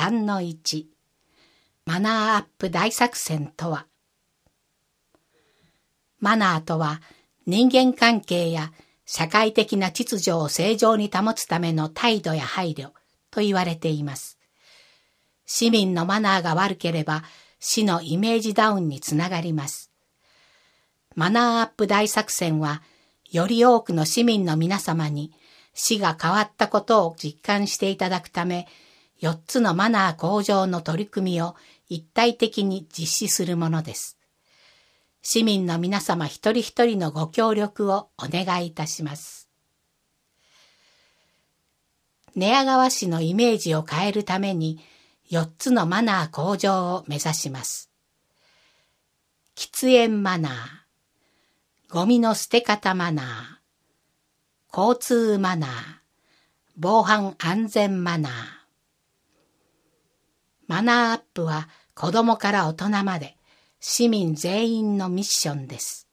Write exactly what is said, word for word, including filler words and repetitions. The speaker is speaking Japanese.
さんのいち マナーアップ大作戦とは。マナーとは人間関係や社会的な秩序を正常に保つための態度や配慮と言われています。市民のマナーが悪ければ市のイメージダウンにつながります。マナーアップ大作戦はより多くの市民の皆様に市が変わったことを実感していただくため、よっつのマナー向上の取り組みを一体的に実施するものです。市民の皆様一人一人のご協力をお願いいたします。寝屋川市のイメージを変えるためによっつのマナー向上を目指します。喫煙マナー、ゴミの捨て方マナー、交通マナー、防犯安全マナー。マナーアップは子どもから大人まで市民全員のミッションです。